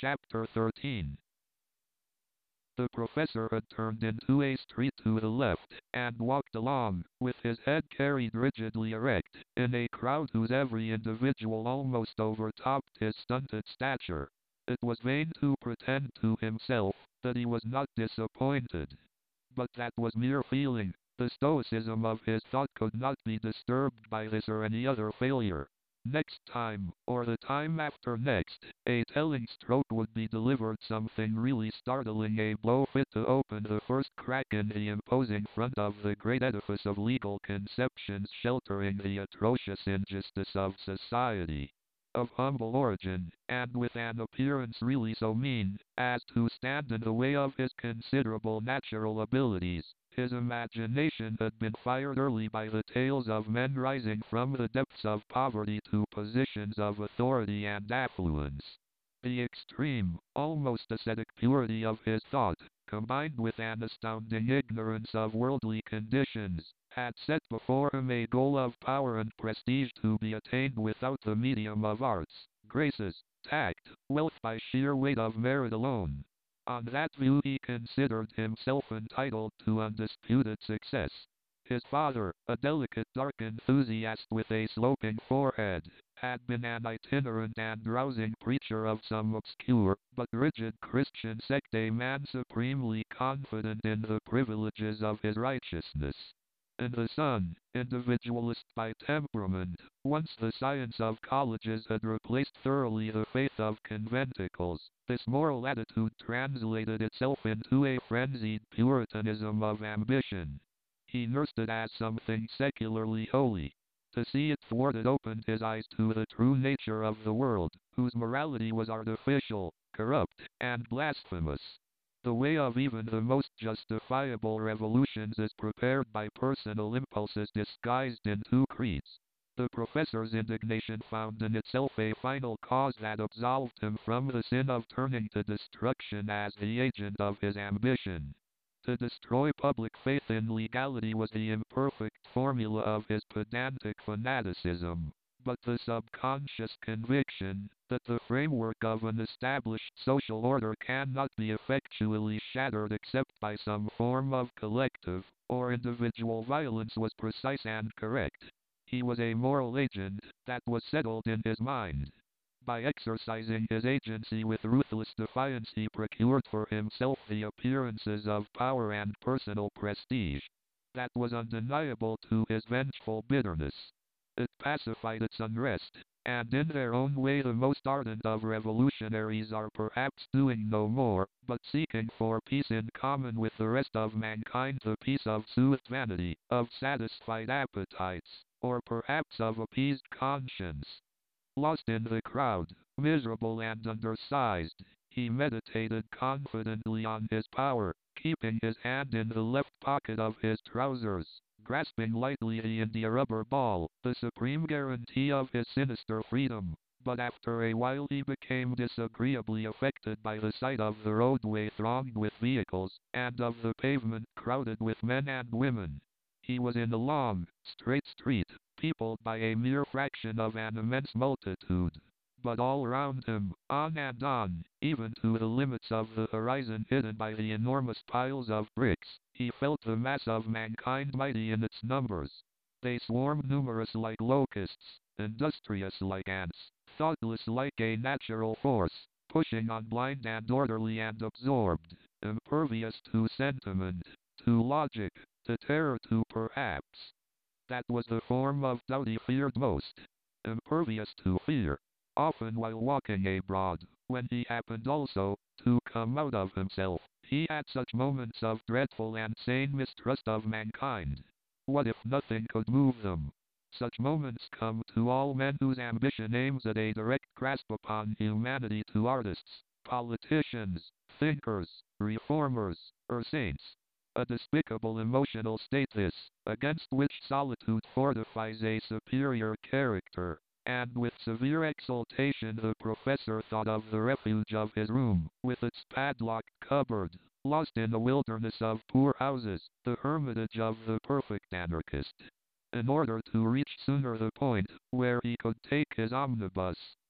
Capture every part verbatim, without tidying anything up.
Chapter thirteen. The professor had turned into a street to the left, and walked along, with his head carried rigidly erect, in a crowd whose every individual almost overtopped his stunted stature. It was vain to pretend to himself that he was not disappointed. But that was mere feeling. The stoicism of his thought could not be disturbed by this or any other failure. Next time, or the time after next, a telling stroke would be delivered, something really startling, a blow fit to open the first crack in the imposing front of the great edifice of legal conceptions sheltering the atrocious injustice of society. Of humble origin, and with an appearance really so mean as to stand in the way of his considerable natural abilities, his imagination had been fired early by the tales of men rising from the depths of poverty to positions of authority and affluence. The extreme, almost ascetic purity of his thought, combined with an astounding ignorance of worldly conditions, had set before him a goal of power and prestige to be attained without the medium of arts, graces, tact, wealth, by sheer weight of merit alone. On that view he considered himself entitled to undisputed success. His father, a delicate dark enthusiast with a sloping forehead, had been an itinerant and rousing preacher of some obscure but rigid Christian sect, a man supremely confident in the privileges of his righteousness. And the son, individualist by temperament, once the science of colleges had replaced thoroughly the faith of conventicles, this moral attitude translated itself into a frenzied puritanism of ambition. He nursed it as something secularly holy. To see it thwarted opened his eyes to the true nature of the world, whose morality was artificial, corrupt, and blasphemous. The way of even the most justifiable revolutions is prepared by personal impulses disguised into creeds. The professor's indignation found in itself a final cause that absolved him from the sin of turning to destruction as the agent of his ambition. To destroy public faith in legality was the imperfect formula of his pedantic fanaticism, but the subconscious conviction that the framework of an established social order cannot be effectually shattered except by some form of collective or individual violence was precise and correct. He was a moral agent, that was settled in his mind. By exercising his agency with ruthless defiance he procured for himself the appearances of power and personal prestige. That was undeniable to his vengeful bitterness. It pacified its unrest, and in their own way the most ardent of revolutionaries are perhaps doing no more, but seeking for peace in common with the rest of mankind, the peace of soothed vanity, of satisfied appetites, or perhaps of appeased conscience. Lost in the crowd, miserable and undersized, he meditated confidently on his power, keeping his hand in the left pocket of his trousers, grasping lightly the India rubber ball, the supreme guarantee of his sinister freedom. But after a while he became disagreeably affected by the sight of the roadway thronged with vehicles, and of the pavement crowded with men and women. He was in a long, straight street, peopled by a mere fraction of an immense multitude. But all around him, on and on, even to the limits of the horizon hidden by the enormous piles of bricks, he felt the mass of mankind mighty in its numbers. They swarmed numerous like locusts, industrious like ants, thoughtless like a natural force, pushing on blind and orderly and absorbed, impervious to sentiment, to logic, to terror, to perhaps. That was the form of doubt he feared most. Impervious to fear. Often while walking abroad, when he happened also to come out of himself, he had such moments of dreadful and sane mistrust of mankind. What if nothing could move them? Such moments come to all men whose ambition aims at a direct grasp upon humanity, to artists, politicians, thinkers, reformers, or saints. A despicable emotional state this, against which solitude fortifies a superior character. And with severe exultation the professor thought of the refuge of his room, with its padlocked cupboard, lost in a wilderness of poor houses, the hermitage of the perfect anarchist. In order to reach sooner the point where he could take his omnibus,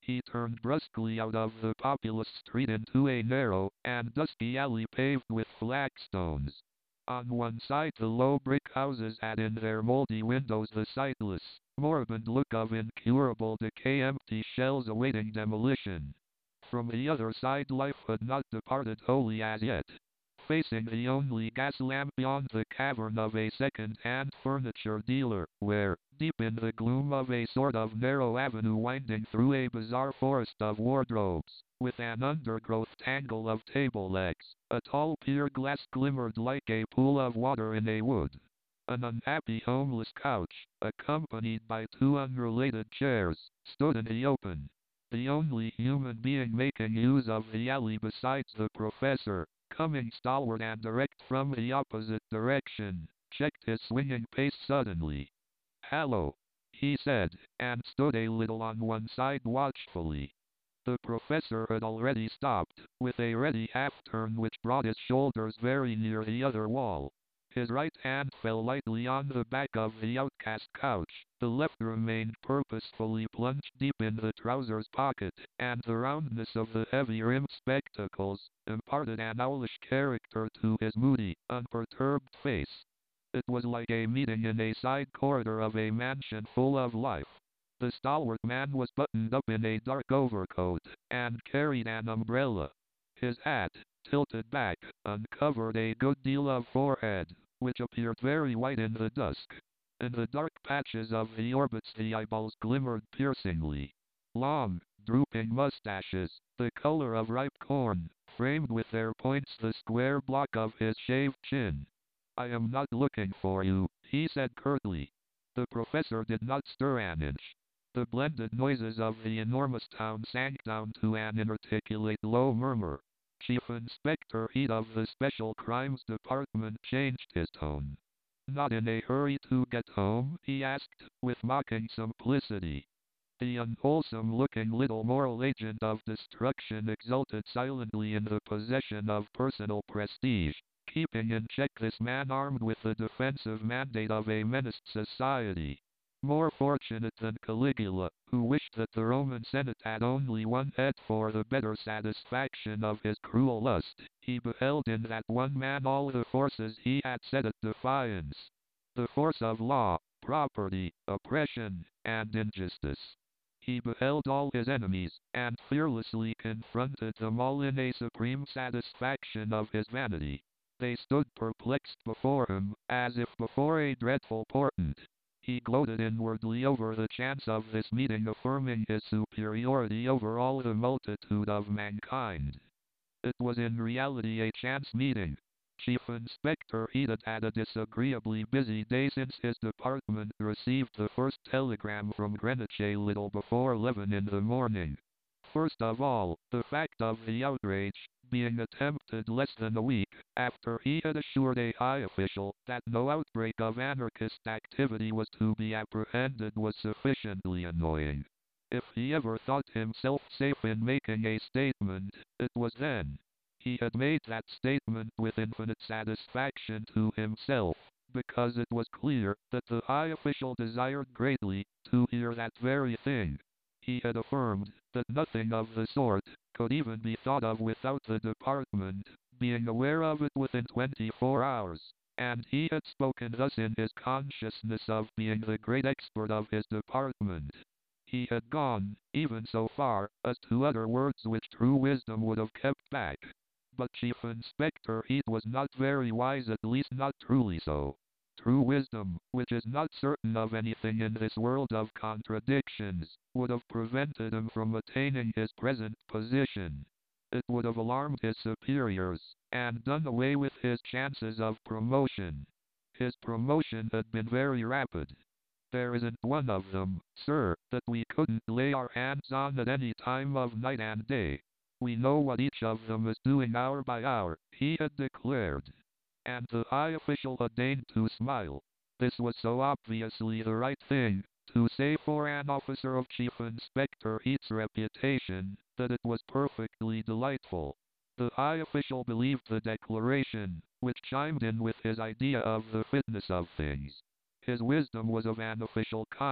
He turned brusquely out of the populous street into a narrow and dusty alley paved with flagstones. On one side the low brick houses had in their moldy windows the sightless, moribund look of incurable decay, empty shells awaiting demolition. From the other side life had not departed wholly as yet. Facing the only gas lamp beyond the cavern of a second-hand furniture dealer, where, deep in the gloom of a sort of narrow avenue winding through a bizarre forest of wardrobes, with an undergrowth tangle of table legs, a tall pier glass glimmered like a pool of water in a wood. An unhappy homeless couch, accompanied by two unrelated chairs, stood in the open. The only human being making use of the alley besides the professor, coming stalwart and direct from the opposite direction, checked his swinging pace suddenly. "Hallo," he said, and stood a little on one side watchfully. The professor had already stopped, with a ready half-turn which brought his shoulders very near the other wall. His right hand fell lightly on the back of the outcast couch, the left remained purposefully plunged deep in the trousers pocket, and the roundness of the heavy-rimmed spectacles imparted an owlish character to his moody, unperturbed face. It was like a meeting in a side corridor of a mansion full of life. The stalwart man was buttoned up in a dark overcoat, and carried an umbrella. His hat, tilted back, uncovered a good deal of forehead, which appeared very white in the dusk. In the dark patches of the orbits the eyeballs glimmered piercingly. Long, drooping mustaches, the color of ripe corn, framed with their points the square block of his shaved chin. "I am not looking for you," he said curtly. The professor did not stir an inch. The blended noises of the enormous town sank down to an inarticulate low murmur. Chief Inspector Heat of the Special Crimes Department changed his tone. "Not in a hurry to get home?" he asked, with mocking simplicity. The unwholesome-looking little moral agent of destruction exulted silently in the possession of personal prestige, keeping in check this man armed with the defensive mandate of a menaced society. More fortunate than Caligula, who wished that the Roman Senate had only one head for the better satisfaction of his cruel lust, he beheld in that one man all the forces he had set at defiance. The force of law, property, oppression, and injustice. He beheld all his enemies, and fearlessly confronted them all in a supreme satisfaction of his vanity. They stood perplexed before him, as if before a dreadful portent. He gloated inwardly over the chance of this meeting affirming his superiority over all the multitude of mankind. It was in reality a chance meeting. Chief Inspector Heat had had a disagreeably busy day since his department received the first telegram from Greenwich a little before eleven in the morning. First of all, the fact of the outrage being attempted less than a week after he had assured a high official that no outbreak of anarchist activity was to be apprehended was sufficiently annoying. If he ever thought himself safe in making a statement, it was then. He had made that statement with infinite satisfaction to himself, because it was clear that the high official desired greatly to hear that very thing. He had affirmed that nothing of the sort could even be thought of without the department being aware of it within twenty-four hours, and he had spoken thus in his consciousness of being the great expert of his department. He had gone, even so far, as to utter words which true wisdom would have kept back. But Chief Inspector Heat was not very wise, at least not truly so. True wisdom, which is not certain of anything in this world of contradictions, would have prevented him from attaining his present position. It would have alarmed his superiors, and done away with his chances of promotion. His promotion had been very rapid. There isn't one of them, sir, that we couldn't lay our hands on at any time of night and day. We know what each of them is doing hour by hour, he had declared. And the high official had deigned to smile. This was so obviously the right thing to say for an officer of Chief Inspector Heat's reputation, that it was perfectly delightful. The high official believed the declaration, which chimed in with his idea of the fitness of things. His wisdom was of an official kind,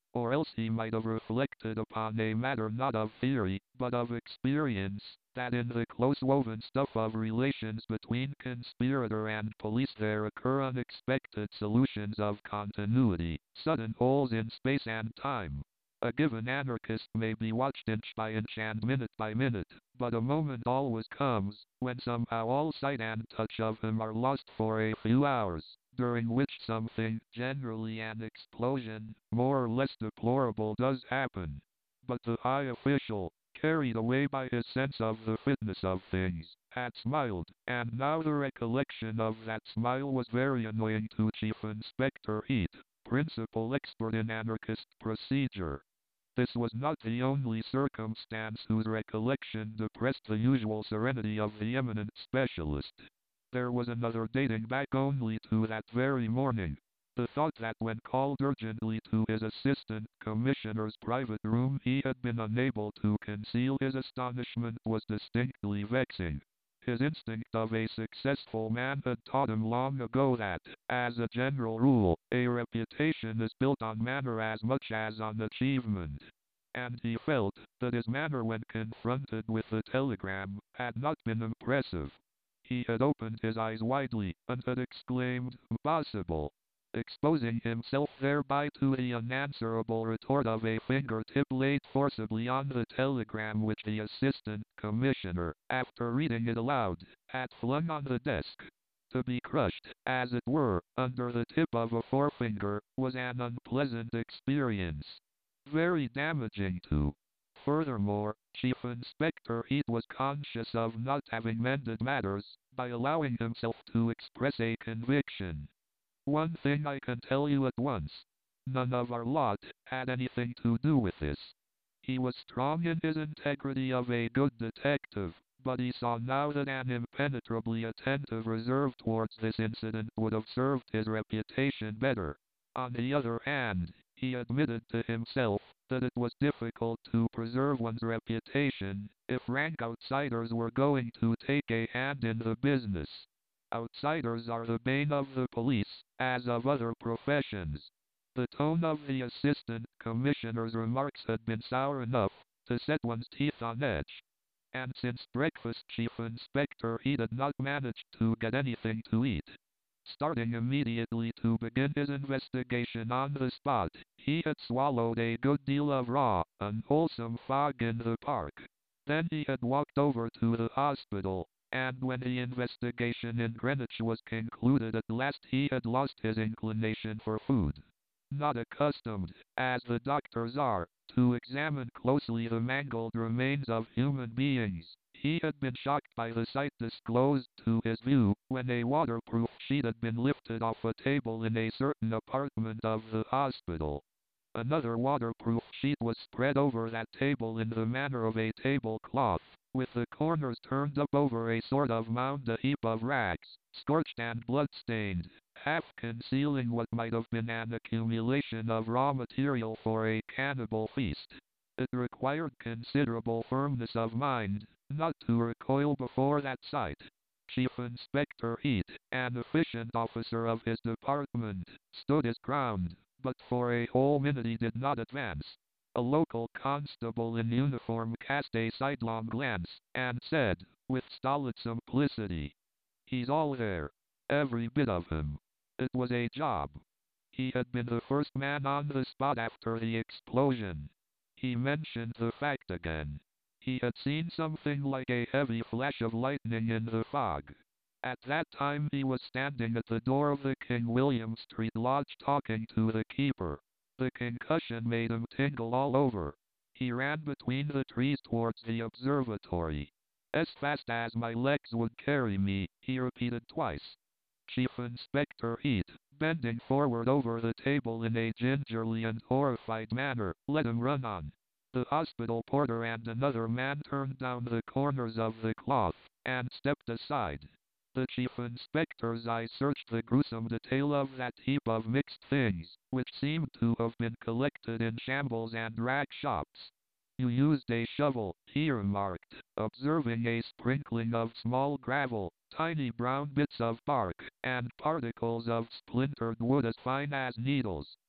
Or else he might have reflected upon a matter not of theory, but of experience, that in the close-woven stuff of relations between conspirator and police there occur unexpected solutions of continuity, sudden holes in space and time. A given anarchist may be watched inch by inch and minute by minute, but a moment always comes, when somehow all sight and touch of him are lost for a few hours, during which something, generally an explosion, more or less deplorable, does happen. But the high official, carried away by his sense of the fitness of things, had smiled, and now the recollection of that smile was very annoying to Chief Inspector Heat, principal expert in anarchist procedure. This was not the only circumstance whose recollection depressed the usual serenity of the eminent specialist. There was another dating back only to that very morning. The thought that when called urgently to his assistant commissioner's private room he had been unable to conceal his astonishment was distinctly vexing. His instinct of a successful man had taught him long ago that, as a general rule, a reputation is built on manner as much as on achievement. And he felt that his manner when confronted with the telegram had not been impressive. He had opened his eyes widely, and had exclaimed, "Impossible!" exposing himself thereby to the unanswerable retort of a finger-tip laid forcibly on the telegram which the assistant commissioner, after reading it aloud, had flung on the desk. To be crushed, as it were, under the tip of a forefinger, was an unpleasant experience. Very damaging too. Furthermore, Chief Inspector Heat was conscious of not having mended matters, by allowing himself to express a conviction. One thing I can tell you at once. None of our lot had anything to do with this. He was strong in his integrity of a good detective, but he saw now that an impenetrably attentive reserve towards this incident would have served his reputation better. On the other hand, he admitted to himself that it was difficult to preserve one's reputation if rank outsiders were going to take a hand in the business. Outsiders are the bane of the police, as of other professions. The tone of the assistant commissioner's remarks had been sour enough to set one's teeth on edge. And since breakfast Chief Inspector Heat had not managed to get anything to eat. Starting immediately to begin his investigation on the spot, he had swallowed a good deal of raw, unwholesome fog in the park. Then he had walked over to the hospital, and when the investigation in Greenwich was concluded at last he had lost his inclination for food. Not accustomed, as the doctors are, to examine closely the mangled remains of human beings, he had been shocked by the sight disclosed to his view when a waterproof sheet had been lifted off a table in a certain apartment of the hospital. Another waterproof sheet was spread over that table in the manner of a tablecloth, with the corners turned up over a sort of mound, a heap of rags, scorched and blood-stained, half concealing what might have been an accumulation of raw material for a cannibal feast. It required considerable firmness of mind not to recoil before that sight. Chief Inspector Heat, an efficient officer of his department, stood his ground, but for a whole minute he did not advance. A local constable in uniform cast a sidelong glance, and said, with stolid simplicity, "He's all there. Every bit of him." It was a job. He had been the first man on the spot after the explosion. He mentioned the fact again. He had seen something like a heavy flash of lightning in the fog. At that time he was standing at the door of the King William Street Lodge talking to the keeper. The concussion made him tingle all over. He ran between the trees towards the observatory. "As fast as my legs would carry me," he repeated twice. Chief Inspector Heat, bending forward over the table in a gingerly and horrified manner, let him run on. The hospital porter and another man turned down the corners of the cloth, and stepped aside. The Chief Inspector's eyes searched the gruesome detail of that heap of mixed things, which seemed to have been collected in shambles and rag shops. "You used a shovel," he remarked, observing a sprinkling of small gravel, tiny brown bits of bark, and particles of splintered wood as fine as needles.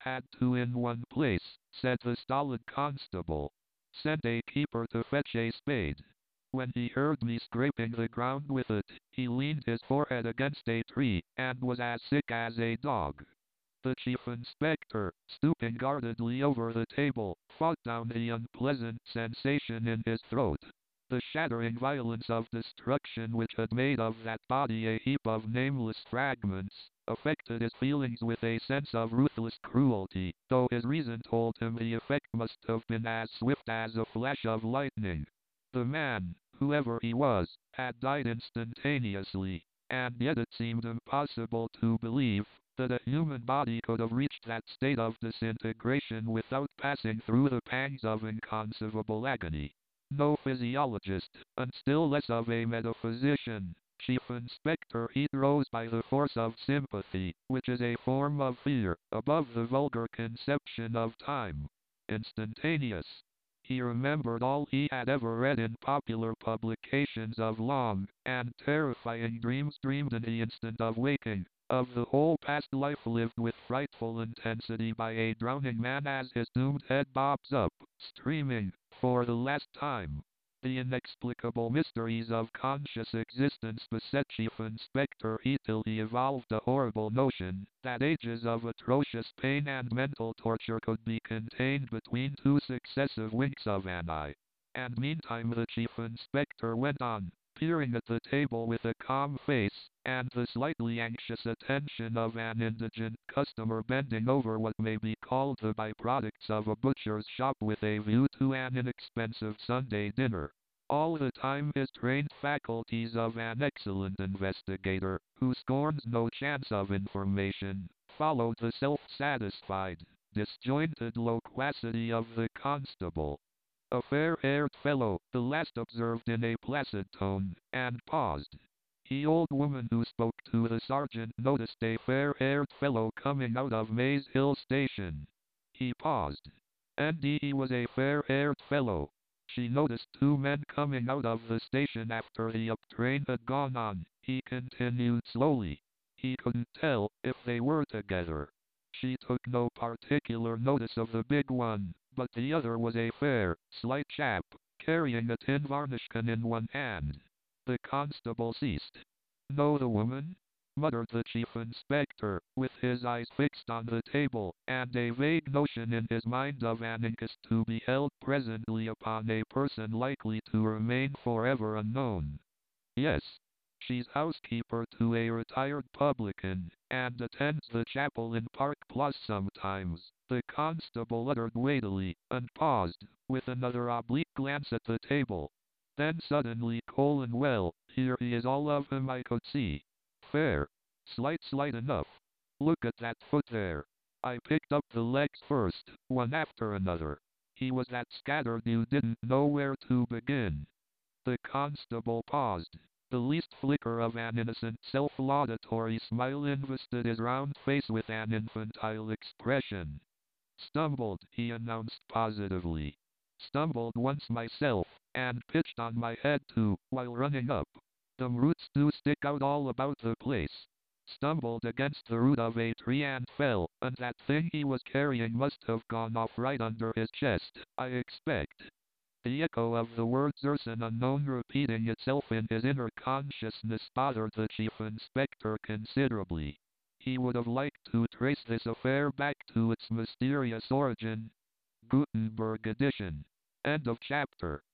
Had two in one place, said the stolid constable. Send a keeper to fetch a spade. When he heard me scraping the ground with it, he leaned his forehead against a tree, and was as sick as a dog. The chief inspector, stooping guardedly over the table, fought down the unpleasant sensation in his throat. The shattering violence of destruction which had made of that body a heap of nameless fragments, affected his feelings with a sense of ruthless cruelty, though his reason told him the effect must have been as swift as a flash of lightning. The man, whoever he was, had died instantaneously, and yet it seemed impossible to believe that a human body could have reached that state of disintegration without passing through the pangs of inconceivable agony. No physiologist, and still less of a metaphysician, Chief Inspector Heat rose by the force of sympathy, which is a form of fear, above the vulgar conception of time. Instantaneous. He remembered all he had ever read in popular publications of long and terrifying dreams dreamed in the instant of waking, of the whole past life lived with frightful intensity by a drowning man as his doomed head bobs up, streaming, for the last time. The inexplicable mysteries of conscious existence beset Chief Inspector Heat till he evolved a horrible notion that ages of atrocious pain and mental torture could be contained between two successive winks of an eye. And meantime the Chief Inspector went on, peering at the table with a calm face, and the slightly anxious attention of an indigent customer bending over what may be called the byproducts of a butcher's shop with a view to an inexpensive Sunday dinner. All the time his trained faculties of an excellent investigator, who scorns no chance of information, followed the self-satisfied, disjointed loquacity of the constable. A fair-haired fellow, the last observed in a placid tone, and paused. The old woman who spoke to the sergeant noticed a fair-haired fellow coming out of Maze Hill Station. He paused. And he was a fair-haired fellow. She noticed two men coming out of the station after the up train had gone on. He continued slowly. He couldn't tell if they were together. She took no particular notice of the big one, but the other was a fair, slight chap, carrying a tin varnish can in one hand. The constable ceased. Know the woman? Muttered the chief inspector, with his eyes fixed on the table, and a vague notion in his mind of an inquest to be held presently upon a person likely to remain forever unknown. Yes. She's housekeeper to a retired publican, and attends the chapel in Park Place sometimes, the constable uttered weightily, and paused, with another oblique glance at the table. Then suddenly colon well, here he is all of him I could see. Fair. Slight slight enough. Look at that foot there. I picked up the legs first, one after another. He was that scattered you didn't know where to begin. The constable paused. The least flicker of an innocent self-laudatory smile invested his round face with an infantile expression. Stumbled, he announced positively. Stumbled once myself, and pitched on my head too, while running up. Them roots do stick out all about the place. Stumbled against the root of a tree and fell, and that thing he was carrying must have gone off right under his chest, I expect. The echo of the word Zerson unknown repeating itself in his inner consciousness bothered the chief inspector considerably. He would have liked to trace this affair back to its mysterious origin. Gutenberg edition. End of chapter.